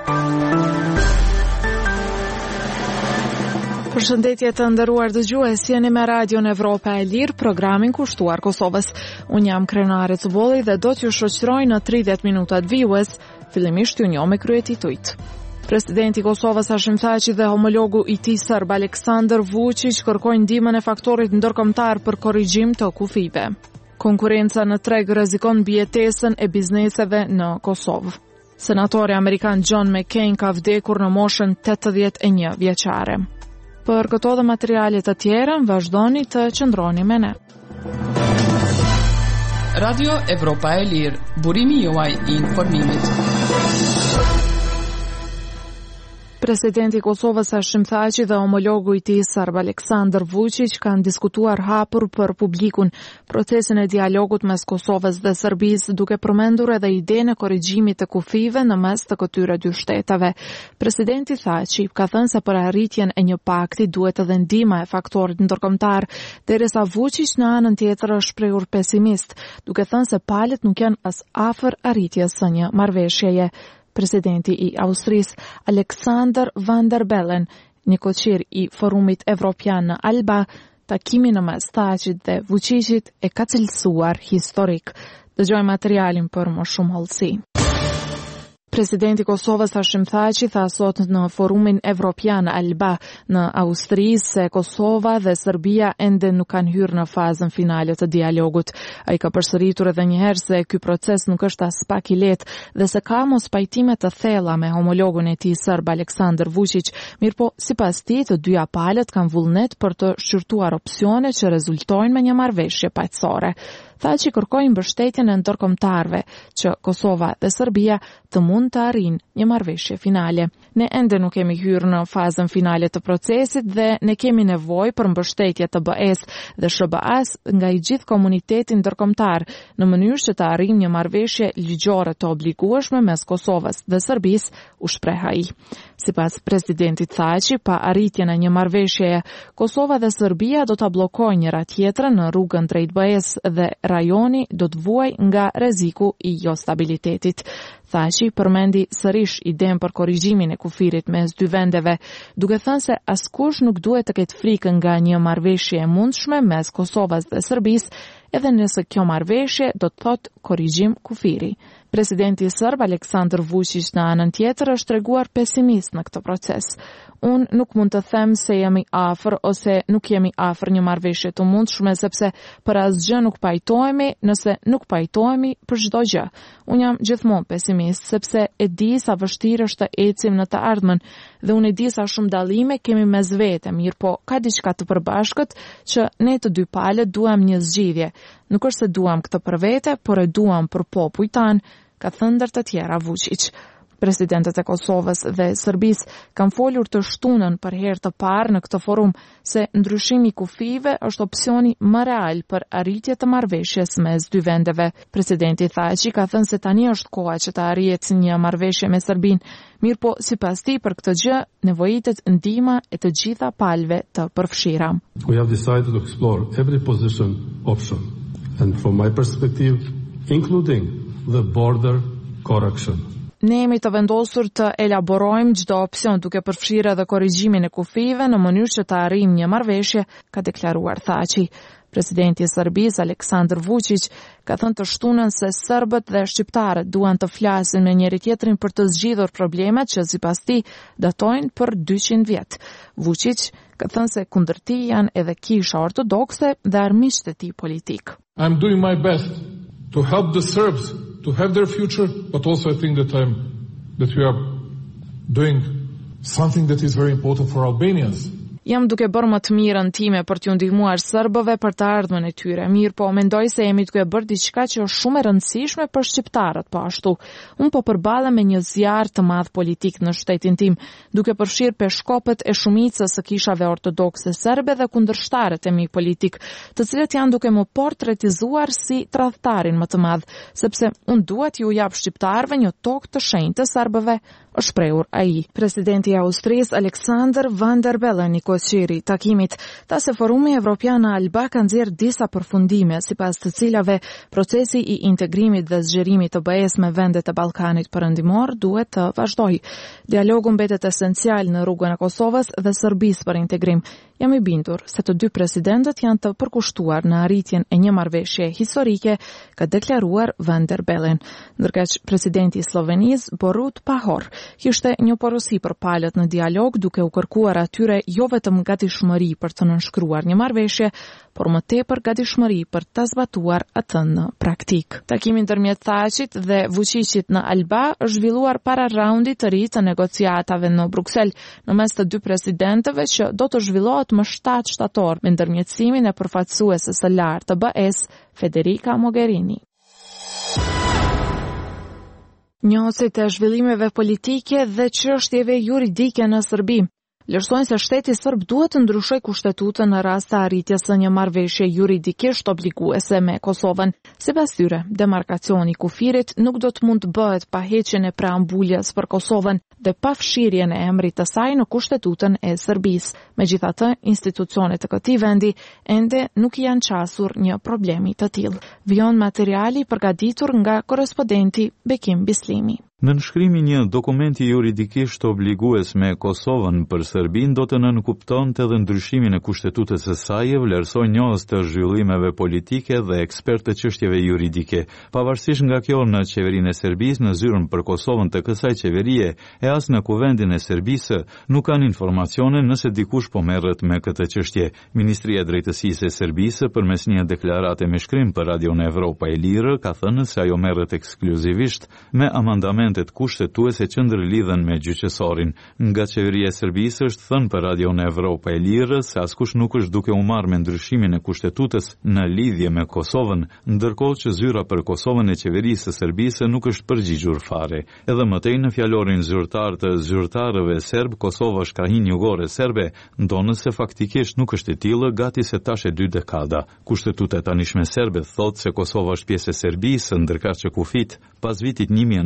Përshëndetje të nderuar dëgjues, jeni me Radion Evropa e Lirë, programin kushtuar Kosovës. Unë jam Krenare Cuboli dhe do t'ju shoqëroj në 30 minutat vijues, fillimisht ju njoh me kryetitujt. Presidenti i Kosovës Hashim Thaçi dhe homologu i tij serb Aleksandar Vučić kërkojnë ndihmën e faktorit ndërkombëtar për korrigjim të kufive. Konkurenca në treg rrezikon mbijetesën e bizneseve në Kosovë. Senatori amerikan John McCain ka vdekur në moshën 81 vjeçare. Për këto dhe materialet të tjera, vazhdoni të qëndroni me ne. Radio Evropa e Lirë, burimi juaj i informimit. Presidenti i Kosovës Hashim Thaçi dhe homologu i tij serb Aleksandar Vučić kanë diskutuar hapur për publikun procesin e dialogut mes Kosovës dhe Serbisë, duke përmendur edhe idenë e korrigjimit të kufive në mes të këtyre dy shteteve. Presidenti Thaçi ka thënë se për arritjen e një pakti duhet edhe ndihma e faktorit ndërkombëtar, derisa Vučić në anën tjetër është shprehur pesimist, duke thënë se palët nuk janë as afër arritjes së një marrëveshjeje. Presidenti i Austrisë Alexander Van der Bellen, një koqir i Forumit Evropian në Alba, takimin në mes Thaçit dhe Vučićit e ka cilësuar historik. Dëgjojmë materialin për më shumë hollësi. Presidenti i Kosovës Hashim Thaçi tha sot në Forumin Evropian Alba në Austri se Kosova dhe Serbia ende nuk kanë hyrë në fazën finale të dialogut. Ai ka përsëritur edhe një herë se ky proces nuk është as pak i lehtë dhe se ka mos pajtime të thella me homologun e tij serb Aleksandar Vučić, mirëpo sipas tij të dyja palët kanë vullnet për të shqyrtuar opsione që rezultojnë me një marrëveshje paqësore. Thaçi kërkoi mbështetjen e ndërkombëtarëve që Kosova dhe Serbia të mund të arrijnë një marrëveshje finale. Ne ende nuk kemi hyrë në fazën finale të procesit dhe ne kemi nevojë për mbështetje të BE-s dhe SBA-s nga i gjithë komuniteti ndërkombëtar në mënyrë që të arrijmë një marrëveshje ligjore të obligueshme mes Kosovës dhe Serbisë, u shpreh ai. Sipas presidentit Thaçi, pa arritjen e një marrëveshjeje, Kosova dhe Serbia do ta bllokojnë njëra tjetrën në rrugën drejt BE-s dhe rajoni do të vuajë nga rreziku i jo stabilitetit. Thaçi përmendi sërish idenë për korrigjimin e kufirit mes dy vendeve, duke thënë se askush nuk duhet të ketë frikë nga një marrëveshje e mundshme mes Kosovës dhe Serbisë, edhe nëse kjo marrëveshje do të thotë korrigjim kufiri. Presidenti serb Aleksandar Vučić në anën tjetër është treguar pesimist në këtë proces. Unë nuk mund të them se jemi afër ose nuk jemi afër një marrëveshje të mundshme sepse për asgjë nuk pajtohemi nëse nuk pajtohemi për çdo gjë. Unë jam gjithmonë pesimist sepse e di sa vështirë është të ecim në të ardhmen dhe unë e di sa shumë dallime kemi mes vete, mirëpo ka diçka të përbashkët që ne të dy palët duam një zgjidhje. Nuk është se duam këtë për vete, por e duam për popujt tanë, ka thënë ndër të tjera Vučić. Presidentët e Kosovës dhe Serbisë kanë folur të shtunën për herë të parë në këtë forum se ndryshimi i kufive është opsioni më real për arritje të marrëveshjes mes dy vendeve. Presidenti Thaçi ka thënë se tani është koha që të arrihet një marrëveshje me Serbinë, mirëpo sipas tij për këtë gjë nevojitet ndihma e të gjitha palëve të përfshira. We have decided to explore every position option and from my perspective including the border correction. Ne jemi të vendosur të elaborojmë çdo opsion duke përfshirë edhe korrigjimin e kufive në mënyrë që të arrijmë një marrëveshje, ka deklaruar Thaçi. Presidenti i Serbisë Aleksandar Vučić ka thënë të shtunën se serbët dhe shqiptarët duan të flasin me njëri tjetrin për të zgjidhur problemet që sipas tij datojnë për 200 vjet. Vučić ka thënë se kundër tij janë edhe Kisha Ortodokse dhe armiqtë e tij politik. I'm doing my best to help the Serbs to have their future, but also I think that we are doing something that is very important for Albanians. Jam duke bërë më të mirën time për t'ju ndihmuar serbëve për të ardhmen e tyre. Mirë, po mendoj se jemi duke bërë diçka që është shumë e rëndësishme për shqiptarët, po ashtu. Unë po përballem me një zjarr të madh politik në shtetin tim, duke përfshirë peshkopët e shumicës së kishave ortodokse serbe dhe kundërshtarët e mi politik, të cilët janë duke më portretizuar si tradhtarin më të madh, sepse unë dua t'ju jap shqiptarëve një tokë të shenjtë të serbëve, është shprehur ai. Presidenti i Austrisë Alexander Van der Bellen i negocieri i takimit. Se Forumi Evropian Alba ka nxjerrë disa përfundime, sipas të cilave procesi i integrimit dhe zgjerimit të BE-s me vendet e Ballkanit Perëndimor duhet të vazhdojë. Dialogu mbetet esencial në rrugën e Kosovës dhe Serbisë për integrim. Jam i bindur se të dy presidentët janë të përkushtuar në arritjen e një marrëveshje historike, ka deklaruar Van der Bellen. Ndërkaq presidenti i Slovenisë Borut Pahor kishte një porosi për palët në dialog, duke u kërkuar atyre jo vetëm gatishmëri për të nënshkruar një marrëveshje, por më tepër gatishmëri për të zbatuar atë në praktik. Takimi ndërmjet Thaçit dhe Vučićit në Alba është zhvilluar para raundit të ri të negociatave në Bruksel, në mes të dy presidentëve që do të zhvillohet më 7 shtator me ndërmjetësimin e përfaqësueses së lartë të BE-s, Federica Mogherini. Njohësit e zhvillimeve politike dhe çështjeve juridike në Serbi vlerësojnë se shteti serb duhet të ndryshojë kushtetutën në rast të arritjes së një marrëveshje juridikisht obliguese me Kosovën. Sipas tyre, demarkacioni i kufirit nuk do të mund të bëhet pa heqjen e preambulës për Kosovën dhe pa fshirjen e emrit të saj në kushtetutën e Serbisë. Megjithatë, institucionet e këtij vendi ende nuk janë qasur një problemi të tillë. Vijon materiali përgatitur nga korrespondenti Bekim Bislimi. Në nënshkrimi një dokumenti juridikisht obligues me Kosovën për Serbinë do të nënkuptonte edhe ndryshimin e kushtetutës së saj, vlerësoi njohës të zhvillimeve politike dhe ekspert të çështjeve juridike. Pavarësisht nga kjo, në qeverinë e Serbisë, në zyrën për Kosovën të kësaj qeverie e as në kuvendin e Serbisë nuk kanë informacione nëse dikush po merret me këtë çështje. Ministria e Drejtësisë e Serbisë përmes një deklarate me shkrim për Radion Evropa e Lirë ka thënë se ajo merret ekskluzivisht me amandament kushtetuese që ndërlidhen me gjyqësorin. Nga qeveria e Serbisë është thënë për Radion Evropa e Lirë se askush nuk është duke u marrë me ndryshimin e kushtetutës në lidhje me Kosovën, ndërkohë që zyra për Kosovën e qeverisë së Serbisë nuk është përgjigjur fare. Edhe më tej në fjalorin zyrtar të zyrtarëve serb, Kosova është krahin jugore serbe, ndonë se faktikisht nuk është e tillë gati se tash e 2 dekada. Kushtetuta e tanishme serbe thotë se Kosova është pjesë e Serbisë, ndërkaq që kufit pas vitit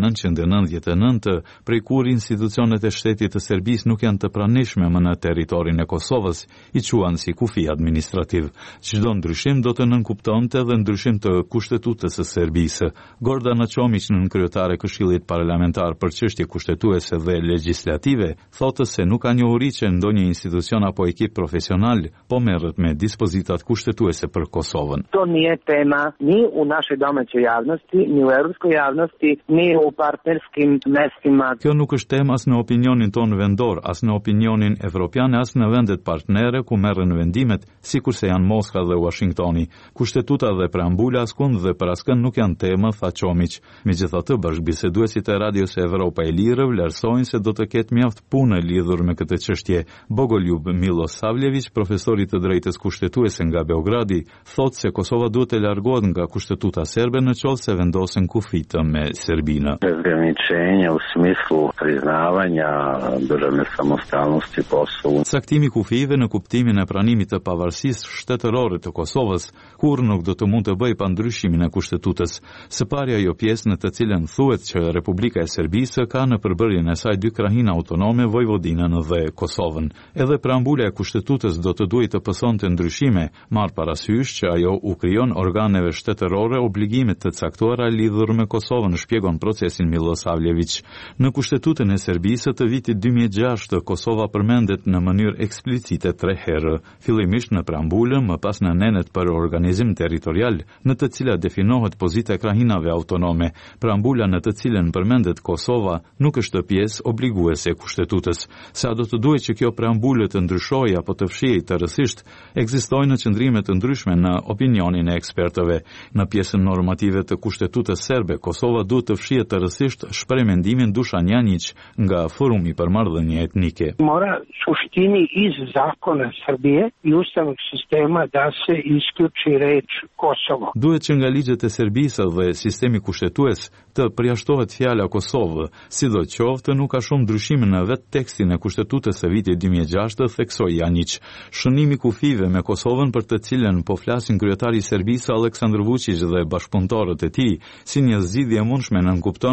1999, prej kur institucionet e shtetit të Serbisë nuk janë të pranishme më në territorin e Kosovës, i quan si kufi administrativ. Çdo ndryshim do të nënkuptonte edhe ndryshim të kushtetutës së Serbisë. Gordana Çomić, nënkryetare e Këshillit Parlamentar për çështje kushtetuese dhe legjislative, thotë se nuk ka njohuri që ndonjë institucion apo ekip profesional po merret me dispozitat kushtetuese për Kosovën. To nije tema ni u našoj domaćoj javnosti, ni u evropskoj javnosti, ni u partnerskim mestima. Kjo nuk është temë as në opinionin tonë vendor, as në opinionin evropian, as në vendet partnere ku merren vendimet, sikurse janë Moskva dhe Washingtoni. Kushtetuta dhe preambula askund dhe për askën nuk janë temë, tha Çomić. Megjithatë, bashkëbiseduesit e Radios Evropa e Lirë vlerësojnë se do të ketë mjaft punë lidhur me këtë çështje. Bogoljub Milosavljević, profesori të drejtës kushtetuese nga Beogradi, thotë se Kosova duhet të largohet nga kushtetuta serbe në qoftë se vendosen kufitë me Serbinë. Razgraničenja u smislu priznavanja državne samostalnosti Kosovës. Caktimi kufive në kuptimin e pranimit të pavarësisë shtetërore të Kosovës, kur nuk do të mund të bëjë pa ndryshimin e kushtetutës. Së pari ajo pjesë në të cilën thuhet që Republika e Serbisë ka në përbërjen e saj 2 krahina autonome, Vojvodinën dhe Kosovën. Edhe preambula e kushtetutës do të duhet të pësonte ndryshime, marr parasysh që ajo u krijon organeve shtetërore obligimet të caktuara lidhur me Kosovën, shpjegon procesin Milosavljević. Në kushtetutën e Serbisë të vitit 2006, Kosova përmendet në mënyrë eksplicite 3 herë, fillimisht në preambulë, më pas në nenet për organizim territorial, në të cilat definohet pozita e krahinave autonome. Preambula në të cilën përmendet Kosova nuk është pjesë obliguese e kushtetutës. Sa do të duhet që kjo preambulë të ndryshojë apo të fshihej tërësisht, ekzistojnë qëndrime të ndryshme në opinionin e ekspertëve. Në pjesën normative të kushtetutës serbe, Kosova duhet të fshihet tërësisht, shpreh mendimin Dušan Janjić nga Forumi për marrëdhënie etnike. Mora suštini iz zakona Srbije i ustavnog sistema da se isključi reč Kosovo. Duhet që nga ligjet e Serbisë dhe sistemi kushtetues të përjashtohet fjala Kosovë, sidoqoftë nuk ka shumë ndryshime në vetë tekstin e kushtetutës së vitit 2006, theksoi Janjić. Shënimi kufive me Kosovën për të cilën po flasin kryetari i Serbisë Aleksandar Vučić dhe bashkëpunëtorët e tij, si një zgjidhje e mundshme nënkupton përcaktimin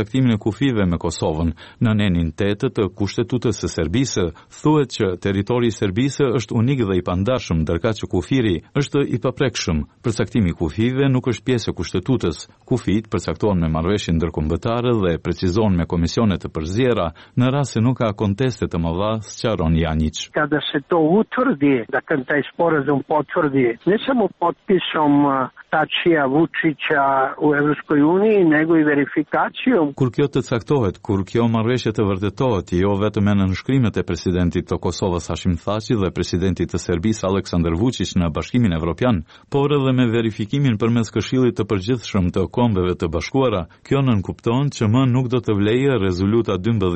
përcaktimin e kufive me Kosovën. Në anenin 8 të Kushtetutës së Serbisë thuhet që territori i Serbisë është unik dhe i pandashëm, ndërkaq që kufiri është i paprekshëm. Përcaktimi i kufive nuk është pjesë e Kushtetutës. Kufit përcaktohen me marrëveshje ndërkombëtare dhe precizohen me komisione të përzjera në rast se nuk ka konteste të mëdha, sqaron Janić. Kada se to utvrdi, dakle taj sporazum potvrdi, ne samo potpisom Tačija Vučića u Evropskoj uniji, nego i verifikacijom. Kur kjo të caktohet, kur kjo marrëveshje të vërtetohet, jo vetëm me nënshkrimet e presidentit të Kosovës Hashim Thaçi dhe presidentit të Serbisë Aleksandar Vučić në Bashkimin Evropian, por edhe me verifikimin përmes Këshillit të Përgjithshëm të Kombeve të Bashkuara, kjo nënkupton që më nuk do të vlejë rezoluta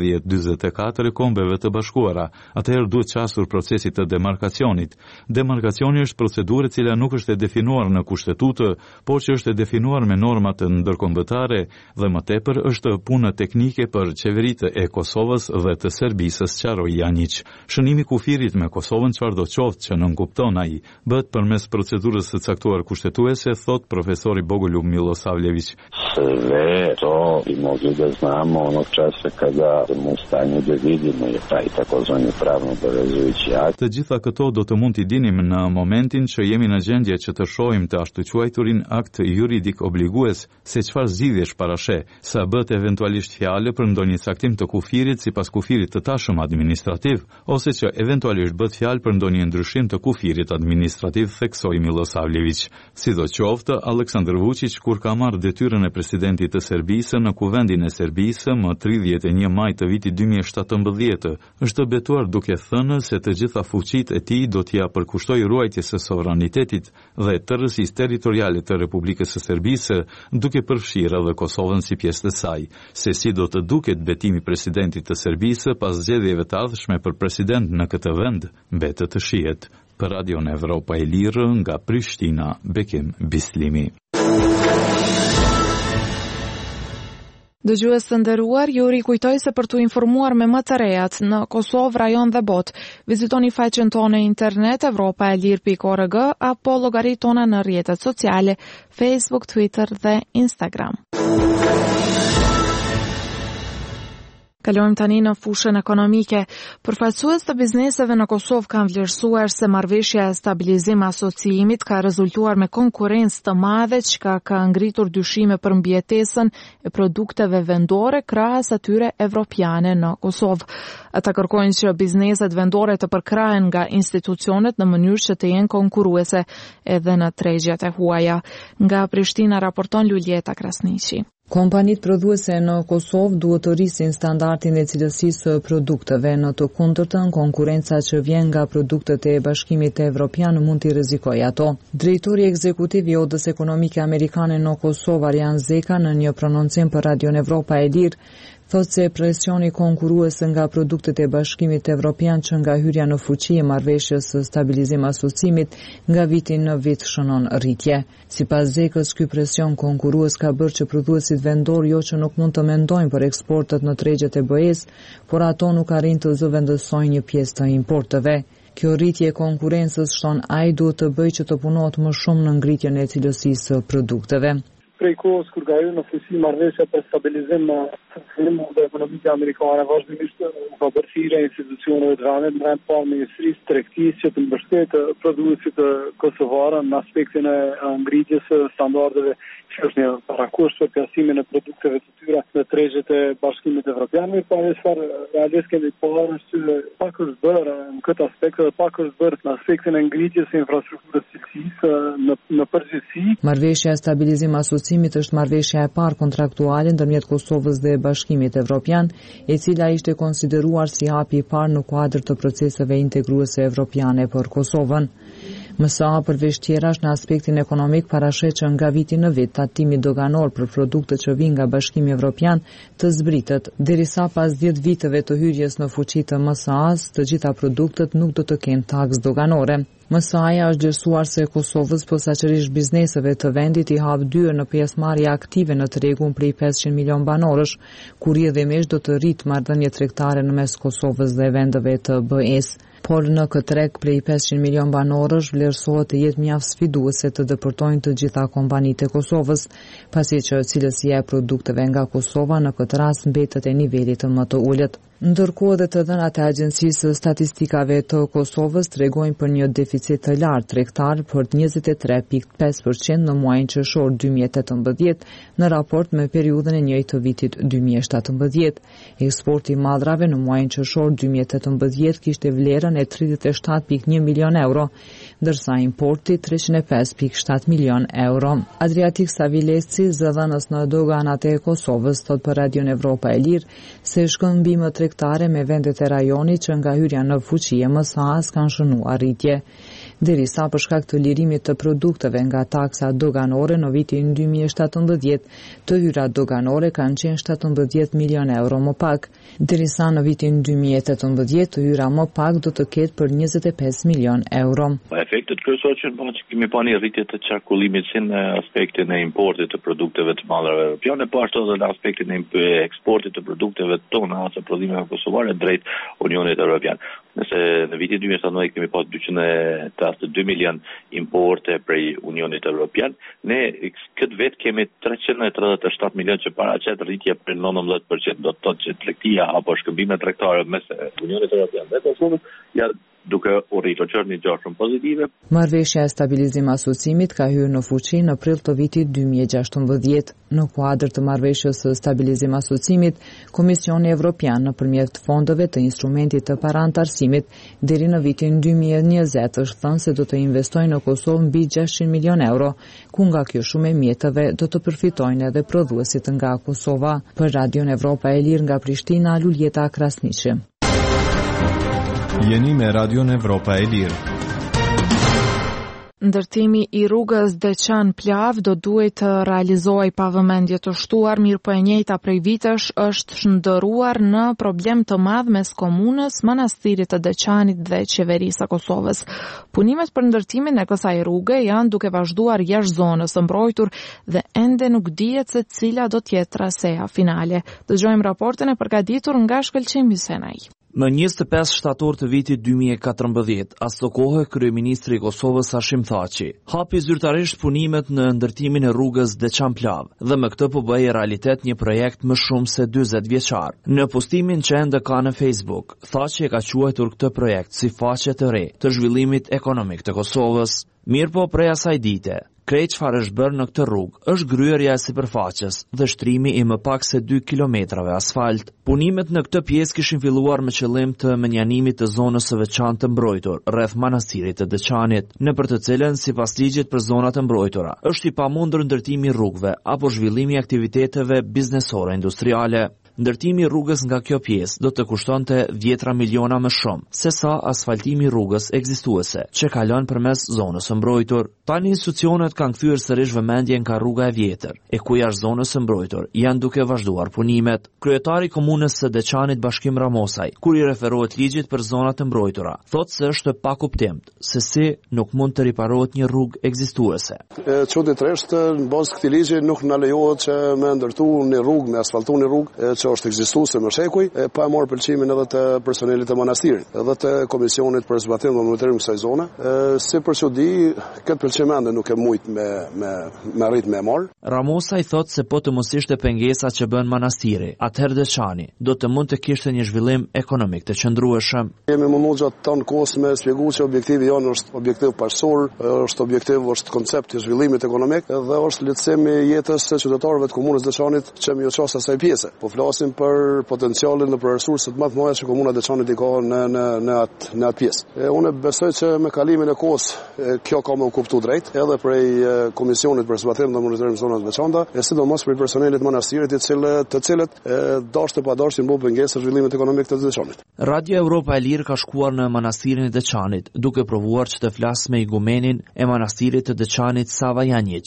1244 e Kombeve të Bashkuara. Atëherë duhet qasur procesit të demarkacionit. Demarkacioni është procedurë e cila nuk është e definuar në kushtetutë, por që është e definuar me normat ndërkombëtare dhe më tepër është punë teknike për qeveritë e Kosovës dhe të Serbisë, sqaroi Janić. Shënimi i kufirit me Kosovën, çfarë do qoftë që nënkupton ai, bëhet përmes procedurës së caktuar kushtetuese, thot profesori Bogoljub Milosavljević. Sve to bi mogli da znamo onog časa kada smo u stanju da vidimo je taj takozvani pravno obavezujući akt. Të gjitha këto do të mund t'i dinim në momentin që jemi në gjendje që të shohim të ashtu quajturin akt juridik obligues se çfarë zgjidhjesh parashe, sa bëhet eventualisht fjalë për ndonjë caktim të kufirit sipas kufirit të tashëm administrativ, ose që eventualisht bëhet fjalë për ndonjë ndryshim të kufirit administrativ, theksoi Milosavljević. Sidoqoftë, Aleksandar Vučić kur ka marrë detyrën e presidentit të Serbisë në Kuvendin e Serbisë më 31 maj të vitit 2017, është betuar duke thënë se të gjitha fuqitë e tij do t'ia përkushtoj ruajtjes së sovranitetit dhe tërësisë territoriale të Republikës së Serbisë, duke përfshirë edhe Kosovën si pjesë të saj. Se si do të duket betimi presidentit të Serbisë pas zgjedhjeve të ardhshme për president në këtë vend, mbetet të shihet. Për Radion Evropa e Lirë nga Prishtina, Bekim Bislimi. Dëgjues të nderuar, ju rikujtoj se për t'u informuar me më të rejat në Kosovë, rajon dhe botë, vizitoni faqen tonë internet evropaelir.org apo llogaritë tona në rrjetet sociale Facebook, Twitter dhe Instagram. Kalojmë tani në fushën ekonomike. Përfaqësues të bizneseve në Kosovë kanë vlerësuar se marrëveshja e stabilizim asociimit ka rezultuar me konkurrencë të madhe, çka ka ngritur dyshime për mbijetesën e produkteve vendore krahas atyre evropiane në Kosovë. Ata kërkojnë që bizneset vendore të përkrahen nga institucionet në mënyrë që të jenë konkurruese edhe në tregjet e huaja. Nga Prishtina raporton Luljeta Krasniqi. Kompanitë prodhuese në Kosovë duhet të rrisin standardin e cilësisë së produkteve, në të kundërtën konkurenca që vjen nga produktet e Bashkimit Evropian mund t'i rrezikojë ato. Drejtori ekzekutiv i Odës Ekonomike Amerikane në Kosovë, Arjan Zeka, në një prononcim për Radion Evropa e Lirë, thotë se presioni konkurrues nga produktet e Bashkimit Evropian që nga hyrja në fuqi e marrëveshjes së stabilizim asociimit nga viti në vit shënon rritje. Sipas Zekës, ky presion konkurrues ka bërë që prodhuesit vendor jo që nuk mund të mendojnë për eksportet në tregjet e BE-s, por ato nuk arrin të zëvendësojnë një pjesë të importeve. Kjo rritje e konkurrencës, shton ai, duhet të bëjë që të punohet më shumë në ngritjen e cilësisë së produkteve. Prej kohës kur ka hyrë në fuqi marrëveshja për stabilizim në funksionimin e ekonomisë amerikane, vazhdimisht ka bërë thirrje institucioneve të vendit në rand parë Ministrisë Tregtisë që të mbështetë prodhuesit kosovarë në aspektin e ngritjes së standardeve, që është një parakusht për plasimin e produkteve të tyre në tregjet e Bashkimit Evropian. Po çfarë realisht kemi parë është që pak është bërë në këtë aspekt dhe pak është bërë në aspektin e ngritjes së infrastrukturës cilësisë në përgjithësi. Marrëveshja e stabilizim asociimit është marrëveshja e parë kontraktuale ndërmjet Kosovës dhe Bashkimit Evropian, e cila ishte konsideruar si hapi i parë në kuadër të proceseve integruese evropiane për Kosovën. MSA përveç tjerash në aspektin ekonomik parashet që nga viti në vit tatimi doganor për produktet që vijnë nga Bashkimi Evropian të zbritet, derisa pas 10 viteve të hyrjes në fuqi të MSA-s, të gjitha produktet nuk do të kenë taks doganore. MSA-ja është gjërsuar se Kosovës posaçërisht bizneseve të vendit i hap dyer në pjesëmarrje aktive në tregun prej 500 milion banorësh, kur rrjedhimisht do të rritë marrëdhënie tregtare në mes Kosovës dhe vendeve të BE-s. por në këtë treg prej 500 milion banorësh vlerësohet të jetë mjaft sfiduese të depërtojnë të gjitha kompanitë e Kosovës, pasi që cilësia e produkteve nga Kosova në këtë rast mbetet e nivelit më të ulët. Ndërkohë dhe të dhënat e Agjencisë Statistikave të Kosovës tregojnë për një deficit të lartë tregtar për 23.5% në muajin qershor 2018 në raport me periudhën e njëjtë të vitit 2017. Eksporti i madrave në muajin qershor 2018 kishte vlerën e 37.1 milion euro, ndërsa importi 305.7 milion euro. Adriatik Savilesi, zëdhënës në doganat e Kosovës, thot për Radion Evropa e Lirë se shkëmbimet tregtare me vendet e rajonit që nga hyrja në fuqi e MSA-s kanë shënuar rritje. Derisa për shkak të lirimit të produkteve nga taksa doganore në vitin 2017, të hyrat doganore kanë qenë 17 milion euro më pak, derisa në vitin 2018 të hyra më pak do të ketë për 25 milion euro. Efektet kryesore që kemi pa një rritje të qarkullimit si në aspektin e importit të produkteve të madrave europiane, po ashtu edhe në aspektin e eksportit të produkteve tona ose prodhimeve kosovare drejt Unionit Evropian. Nëse në vitin 2019 kemi pas 282 milion importe prej Unionit Evropian, ne këtë vit kemi 337 milion që paraqet rritje për 19%. Do të thotë që tregtia apo shkëmbimet tregtare mes Unionit Evropian dhe Kosovës janë duke u rritur që një gjë shumë pozitive. Marrëveshja e stabilizim asociimit ka hyrë në fuqi në prill të vitit 2016. Në kuadër të marrëveshjes së stabilizim asociimit, Komisioni Evropian nëpërmjet fondeve të instrumentit të parantarësimit deri në vitin 2020 është thënë se do të investojnë në Kosovë mbi 600 milion euro, ku nga kjo shumë e mjeteve do të përfitojnë edhe prodhuesit nga Kosova. Për Radion Evropa e Lirë nga Prishtina, Luljeta Krasniqi. Jeni me Radion Evropa e Lirë. Ndërtimi i rrugës Deçan-Plav do duhet të realizohej pa vëmendje të shtuar, mirë po e njëjta prej vitesh është shndërruar në problem të madh mes komunës, manastirit të Deçanit dhe qeverisë së Kosovës. Punimet për ndërtimin e kësaj rruge janë duke vazhduar jashtë zonës së mbrojtur dhe ende nuk dihet se cila do të jetë traseja finale. Dëgjojmë raportin e përgatitur nga Shkëlqim Hysenaj. Në 25 shtator të vitit 2014, asto kohë kryeministri i Kosovës Hashim Thaçi hapi zyrtarisht punimet në ndërtimin e rrugës Deçan-Plav dhe me këtë po bëhej realitet një projekt më shumë se 40 vjeçar. Në postimin që ende ka në Facebook, Thaçi e ka quajtur këtë projekt si faqe të re të zhvillimit ekonomik të Kosovës. Mirë po prej asaj dite, krejt çfarë është bërë në këtë rrugë është gryerja e sipërfaqes dhe shtrimi i më pak se 2 kilometrave asfalt. Punimet në këtë pjesë kishin filluar me qëllim të menjanimit të zonës së veçantë të mbrojtur rreth manastirit të Deçanit, nëpër të cilën sipas ligjit për zonat e mbrojtura është i pamundur ndërtimi i rrugëve apo zhvillimi i aktiviteteve biznesore industriale. Ndërtimi i rrugës nga kjo pjesë do të kushtonte 10 miliona më shumë se sa asfaltimi i rrugës ekzistuese që kalon përmes zonës së mbrojtur. Tani institucionet kanë kthyer sërish vëmendjen ka rruga e vjetër, e ku jashtë zonës së mbrojtur janë duke vazhduar punimet. Kryetari i komunës së Deçanit Bashkim Ramosaj, kur i referohet ligjit për zonat e mbrojtura, thotë se është pa kuptim se si nuk mund të riparohet një rrugë ekzistuese. Çuditërisht në bazë këtij ligji nuk na lejohet që me ndërtu një rrugë, me asfaltu një rrugë që është ekzistuese më shekuj, pa marrë pëlqimin edhe të personelit të manastirit, edhe të komisionit për zbatim dhe monitorim kësaj zone. Si për çudi, këtë pëlqim ende nuk e mujt me arrit me marr. Ramosa i thotë se po të mos ishte pengesa që bën manastiri, atëherë Deçani do të mund të kishte një zhvillim ekonomik të qëndrueshëm. Jemi mundur gjatë tan kohës me shpjegoj që objektivi jonë është objektiv paqësor, është koncept i zhvillimit ekonomik dhe është lehtësim i jetës së qytetarëve të komunës Deçanit që më qos asaj pjese. Po flasim për potencialin dhe për resurset më të mëdha që komuna Deçanit i ka në atë pjesë. Unë besoj që me kalimin e kohës kjo ka më kuptuar drejt edhe prej komisionit për zbatim dhe monitorim zonave të veçanta, e sidomos për personelit manastirit të cilët dashur pa dashur bëjnë pengesë zhvillimit ekonomik të Deçanit. Radio Evropa e Lirë ka shkuar në manastirin e Deçanit duke provuar që të flasë me igumenin e manastirit të Deçanit Sava Janjić.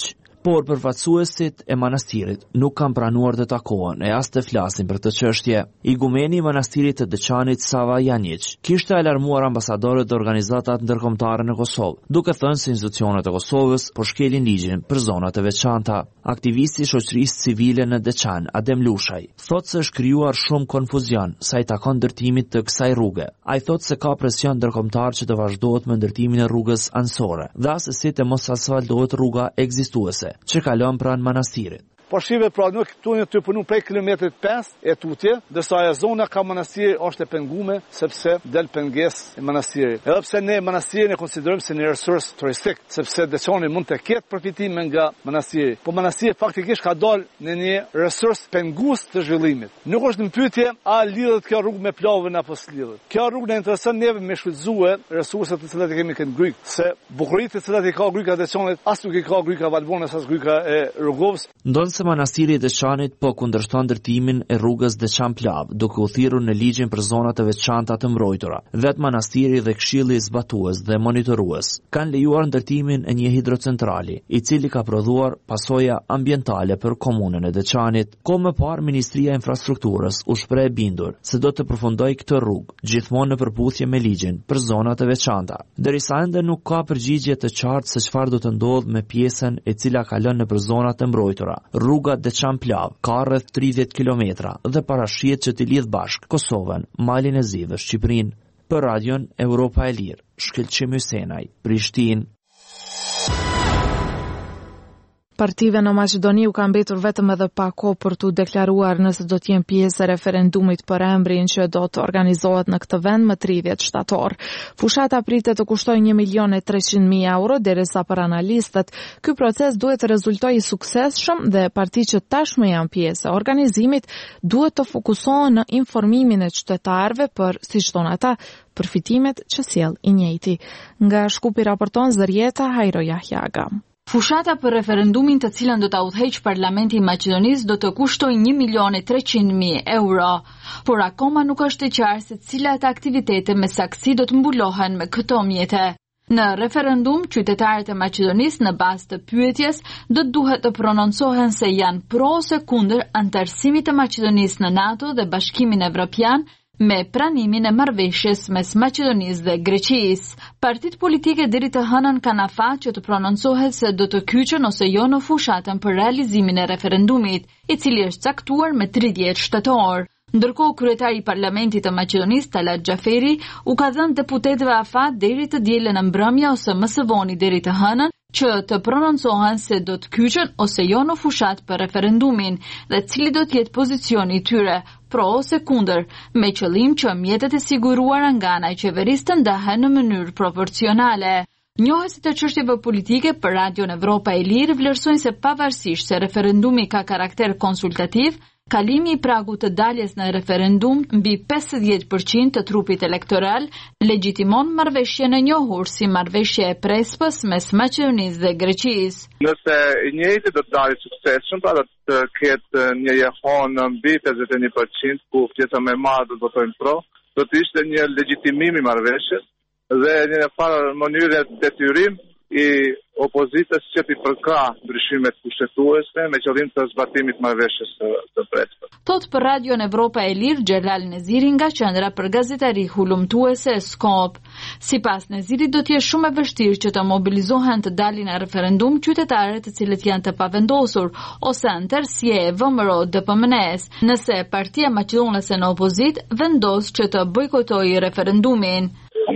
por përfaqësuesit e manastirit nuk kanë pranuar të takohen e as të flasin për të çështje. Igumeni i manastirit të Deçanit Sava Janić kishte alarmuar ambasadorët dhe organizatat ndërkombëtare në Kosovë, duke thënë se institucionet e Kosovës po shkelin ligjin për zonat e veçanta. Aktivisti i shoqërisë civile në Deçan, Adem Lushaj, thotë se është krijuar shumë konfuzion sa i takon ndërtimit të kësaj rruge. Ai thotë se ka presion ndërkombëtar që të vazhdohet me ndërtimin e rrugës anësore dhe asesi të mos asfaltohet rruga ekzistuese që kalon pranë manastirit. Po shive pra nuk këtu një të punu prej kilometrit 5 e tutje, dërsa e zona ka manastiri është e pengume, sepse del penges e manastiri. Edhe pse ne manastirin e konsiderojmë si një resurs turistik, sepse Deçani mund të ketë përfitime nga manastiri. Po manastiri faktikisht ka dalë në një resurs pengus të zhvillimit. Nuk është në pyetje a lidhet kjo rrugë me plavën apo s'lidhet. Kjo rrugë na intereson neve me shfrytëzue resurset të cilat i kemi këtu Gryk, se bukuritë të cilat i ka Gryka Deçanit as nuk i ka Gryka Valbonës as Gryka e Rrugovës. Se manastiri i Deçanit po kundërshton ndërtimin e rrugës Deçan-Plav, duke u thirrur në ligjin për zonat e veçanta të mbrojtura. Vetë manastiri dhe këshilli zbatues dhe monitorues kanë lejuar ndërtimin e një hidrocentrali, i cili ka prodhuar pasoja ambientale për komunën e Deçanit. Kohë më parë Ministria e Infrastrukturës u shpreh e bindur se do të përfundojë këtë rrugë, gjithmonë në përputhje me ligjin për zonat e veçanta. Derisa ende nuk ka përgjigje të qartë se çfarë do të ndodhë me pjesën e cila kalon nëpër zonat e mbrojtura. Rruga Deçan-Plav ka rreth 30 kilometra dhe parashihet që t'i lidh bashk Kosovën, Malin e Zi dhe Shqipërinë. Për Radion Europa e Lirë, Shkëlqim Hysenaj, Prishtinë. Partive në Maqedoni u ka mbetur vetëm edhe pak kohë për t'u deklaruar nëse do t'jenë pjesë e referendumit për emrin që do të organizohet në këtë vend më 30 shtator. Fushata pritet të kushtoj 1.300.000 euro, derisa për analistët, ky proces duhet të rezultojë i suksesshëm dhe partitë që tashmë janë pjesë e organizimit duhet të fokusohen në informimin e qytetarëve për, siç thonë ata, përfitimet që sjell i njëjti. Nga Shkupi raporton Zërieta Hajro Jahjaga. Fushata për referendumin të cilën do ta udhëheqë Parlamenti i Maqedonisë do të kushtojë 1.300.000 euro, por akoma nuk është e qartë se cilat aktivitete me saksi do të mbulohen me këto mjete. Në referendum, qytetarët e Maqedonisë në bazë të pyetjes do të duhet të prononcohen se janë pro ose kundër anëtarësimit të Maqedonisë në NATO dhe Bashkimin Evropian, me pranimin e marrëveshjes mes Maqedonisë dhe Greqisë. Partitë politike deri të hënën kanë afat që të prononcohet se do të kyçen ose jo në fushatën për realizimin e referendumit, i cili është caktuar me 30 shtator. Ndërkohë, kryetari i Parlamentit të Maqedonisë, Talat Xhaferi, u ka dhënë deputetëve afat deri të dielën në mbrëmje ose më së voni deri të hënën që të prononcohen se do të kyçen ose jo në fushat për referendumin dhe cili do të jetë pozicioni i tyre, pro ose kundër, me qëllim që mjetet e siguruara nga ana e qeverisë të ndahen në mënyrë proporcionale. Njohësit e çështjeve politike për Radion Evropa e Lirë vlerësojnë se pavarësisht se referendumi ka karakter konsultativ, kalimi i pragut të daljes në referendum mbi 50% të trupit elektoral legjitimon marrëveshjen e njohur si marrëveshje e Prespës mes Maqedonisë dhe Greqisë. Nëse i njëjti do të dalë suksesshëm, pra do të ketë një jehon mbi 51%, ku pjesa më e madhe do të votojnë pro, do të ishte një legjitimim i marrëveshjes dhe një farë mënyrë detyrim i opozitës që t'i përka ndryshimet kushtetuese me qëllim të zbatimit marrëveshjes të Prespës. Thot për Radion Evropa e Lirë Xhelal Neziri nga Qendra për Gazetari Hulumtuese e Skop. Sipas Nezirit do të jetë shumë e vështirë që të mobilizohen të dalin në referendum qytetarët të cilët janë të pavendosur ose anëtar si e VMRO DPMNS, nëse Partia Maqedonese në opozit vendos që të bojkotojë referendumin.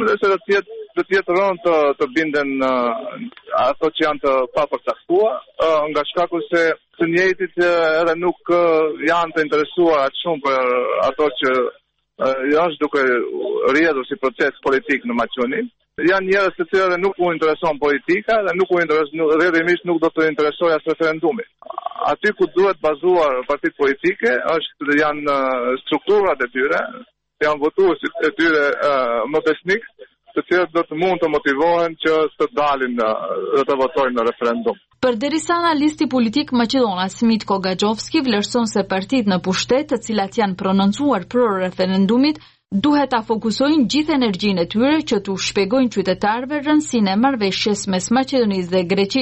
Do të jetë rënd të binden ato që janë të papërcaktuar, nga shkaku se të njëjtit edhe nuk janë të interesuar aq shumë për ato që është duke rrjedhur si proces politik në Maqedoni. Janë njerëz të cilëve nuk u intereson politika dhe rrjedhimisht nuk do të interesojë as referendumi. Aty ku duhet bazuar partitë politike janë strukturat e tyre, janë votuesit e tyre më besnik, të cilët do të mund të motivohen që të dalin dhe të votojnë në referendum. Përderisa analisti politik maqedonas Mitko Gaxhovski vlerëson se partitë në pushtet, të cilat janë prononcuar për referendumit, duhet ta fokusojnë gjithë energjinë e tyre që t'u shpjegojnë qytetarëve rëndësinë e marrëveshjes mes Maqedonisë dhe Greqisë.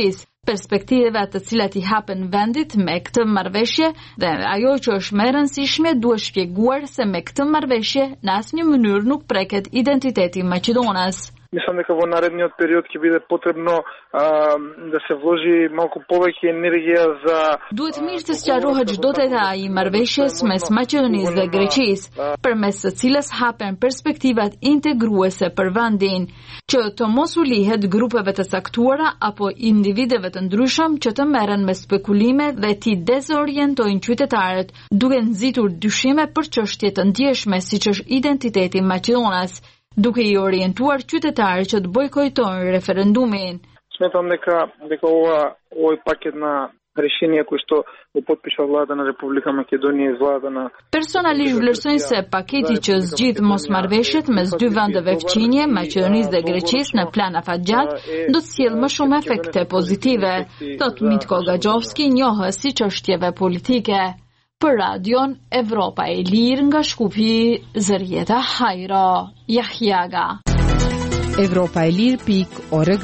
perspektivave të cilat i hapen vendit me këtë marrëveshje dhe ajo që është më e rëndësishme duhet shpjeguar se me këtë marrëveshje në asnjë mënyrë nuk preket identiteti i Maqedonës. Мислам дека во наредниот период ќе биде потребно да се вложи малку повеќе енергија за Duhet mirë të sqarohet çdo detaj i marrëveshjes mes Maqedonisë dhe Greqisë, përmes së cilës hapen perspektivat integruese për vendin, që të mos u lihet grupeve të caktuara apo individëve të ndryshëm që të merren me spekulime dhe t'i dezorientojnë qytetarët, duke nxitur dyshime për çështje të ndjeshme siç është identiteti i Maqedonës, duke i orientuar qytetarët që të bojkotojnë referendumin. Сметам дека овој пакет на решение кој што го потпиша влада на Република Македонија и влада на Personalisht vlerësoj se paketi që zgjidh mosmarrëveshjet mes dy vendeve fqinje, Maqedonisë dhe Greqisë në plan afatgjat, do të sjellë më shumë efekte pozitive, thot Mitko Gaxhovski, njohës si çështjeve politike. Për radion Evropa e Lirë nga Shkupi, Zërjeta Hajro, Jahjaga. Evropaelir.org.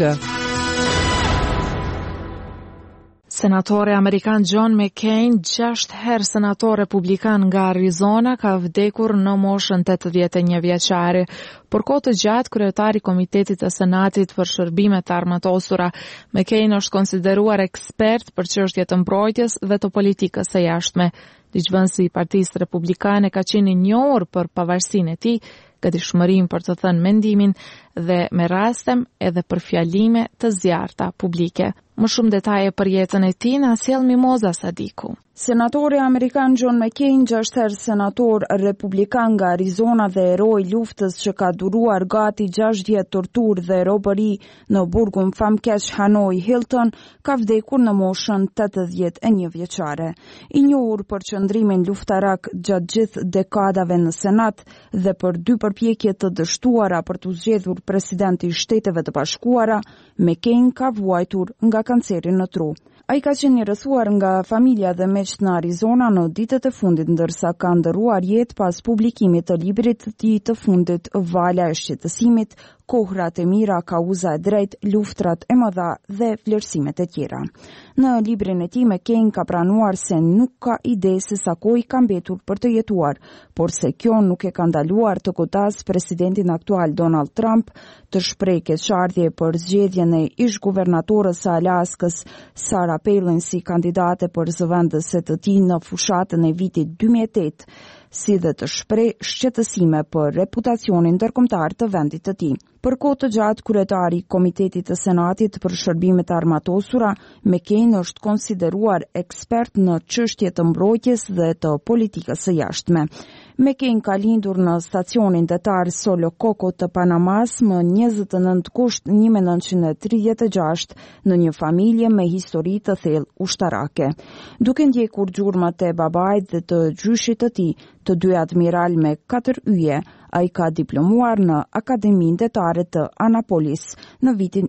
Senatori amerikan John McCain, 6 herë senator republikan nga Arizona, ka vdekur në moshën 81 vjeçare. Por kohë të gjatë, kryetari i Komitetit të Senatit për shërbime të armatosura, McCain është konsideruar ekspert për çështje të mbrojtjes dhe të politikës së jashtme. Ligjvënësi i Partisë Republikane ka qenë i njohur për pavarësinë e tij, gatishmërinë për të thënë mendimin dhe me rastem edhe për fjalime të zjarrta publike. Më shumë detaje për jetën e tij na sjell Mimoza Sadiku. Senatori amerikan John McCain, 6 herë senator republikan nga Arizona dhe heroi luftës që ka duruar gati 6 vjet torturë dhe robëri në burgun famkeq Hanoi Hilton, ka vdekur në moshën 81 vjeçare. I njohur për qëndrimin luftarak gjatë gjithë dekadave në Senat dhe për 2 përpjekje të dështuara për të zgjedhur presidenti i Shteteve të Bashkuara, McCain ka vuajtur nga kanceri në tru. Ai ka qenë i rrethuar nga familja dhe miqt në Arizona në ditët e fundit, ndërsa ka ndëruar jetë pas publikimit të librit të tij të fundit Vala e shqetësimit, kohrat e mira, kauza e drejt, luftrat e mëdha dhe vlerësimet e tjera. Në librin e tij McCain ka pranuar se nuk ka ide se sa kohë ka mbetur për të jetuar, por se kjo nuk e ka ndaluar të godas presidentin aktual Donald Trump, të shpreh keqardhje për zgjedhjen e ish-guvernatorës së Alaskës Sarah Palin si kandidate për zëvendëse të tij në fushatën e vitit 2008, si dhe të shpreh shqetësime për reputacionin ndërkombëtar të vendit të tij. Për kohë të gjatë, kryetari i Komitetit të Senatit për shërbimet e armatosura, McCain është konsideruar ekspert në çështje të mbrojtjes dhe të politikës së jashtme. McCain ka lindur në stacionin detar Solo Coco të Panamas më 29 gusht 1936 në një familje me histori të thellë ushtarake. Duke ndjekur gjurmat e babait dhe të gjyshit të tij, të dy admiral me 4 yje, ai ka diplomuar në Akademinë Detare të Anapolis në vitin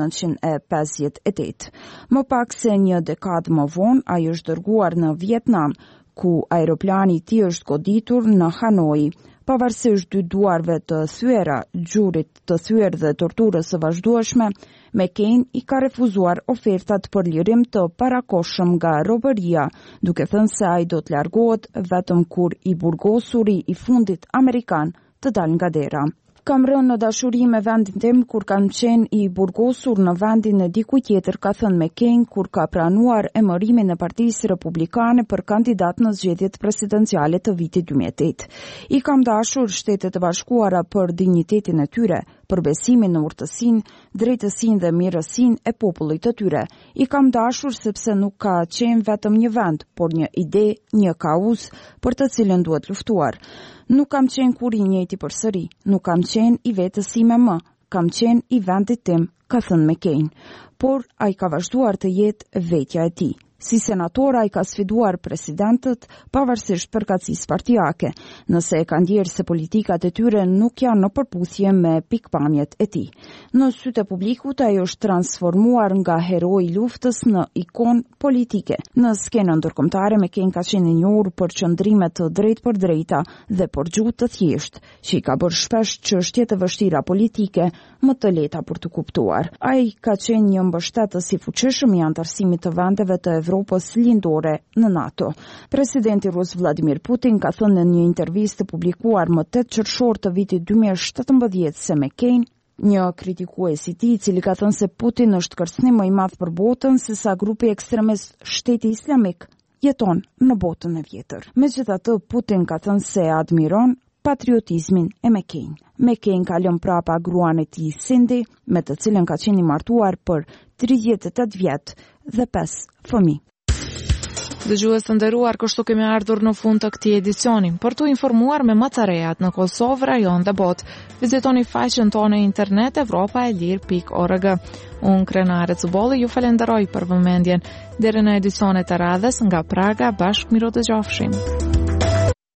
1958. Më pak se një dekadë më vonë, ai është dërguar në Vietnam, ku aeroplani i tij është goditur në Hanoi. Pavarësisht 2 duarve të thyera, gjurit të thyer dhe torturës së vazhdueshme, McCain i ka refuzuar ofertat për lirim të parakohshëm nga robëria, duke thënë se ai do të largohet vetëm kur i burgosuri i fundit amerikan të dalë nga dera. Kam rënë në dashuri me vendin tim kur kam qenë i burgosur në vendin e dikujt tjetër, ka thënë McCain kur ka pranuar emërimin e Partisë Republikane për kandidat në zgjedhjet presidenciale të vitit 2008. I kam dashur Shtetet e Bashkuara për dinjitetin e tyre, për besimin në urtësinë, drejtësinë dhe mirësinë e popullit të tyre. I kam dashur sepse nuk ka qenë vetëm një vend, por një ide, një kauzë për të cilën duhet luftuar. Nuk kam qenë kur i njëjti përsëri, nuk kam qenë i vetës ime më, kam qenë i vendit tim, ka thënë McCain. Por ai ka vazhduar të jetë vetja e tij, Si senator ai ka sfiduar presidentët pavarësisht përkatësisë partijake, nëse e ka ndjerë se politikat e tyre nuk janë në përputhje me pikpamjet e tij. Në sytë e publikut ai është transformuar nga heroi i luftës në ikon politike. Në skenën ndërkombëtare McCain ka qenë i njohur për qëndrime të drejtpërdrejta dhe për gjuhë të thjeshtë, që i ka bërë shpesh çështje të vështira politike më të lehta për të kuptuar. Ai ka qenë një mbështetës i fuqishëm i antarësimit të vendeve të Evropës lindore në NATO. Presidenti rus Vladimir Putin ka thënë në një intervistë publikuar më 8 qershor të vitit 2017 se McCain, një kritikues i tij, i cili ka thënë se Putin është kërcënim më i madh për botën sesa grupi ekstremist Shteti Islamik jeton në botën e vjetër. Megjithatë, Putin ka thënë se admiron patriotizmin e McCain. McCain ka lënë prapa gruan e tij Cindy, me të cilën ka qenë i martuar për 38 vjet dhe 5 fëmijë. Dëgjues të nderuar, kështu kemi ardhur në fund të këtij edicioni. Për t'u informuar me më të rejat në Kosovë, rajon dhe botë, vizitoni faqen tonë internet evropaelir.org. Unë Krenare Cubolli ju falenderoj për vëmendjen. Deri në edicionet e radhës nga Praga, bashkë miro dëgjofshim.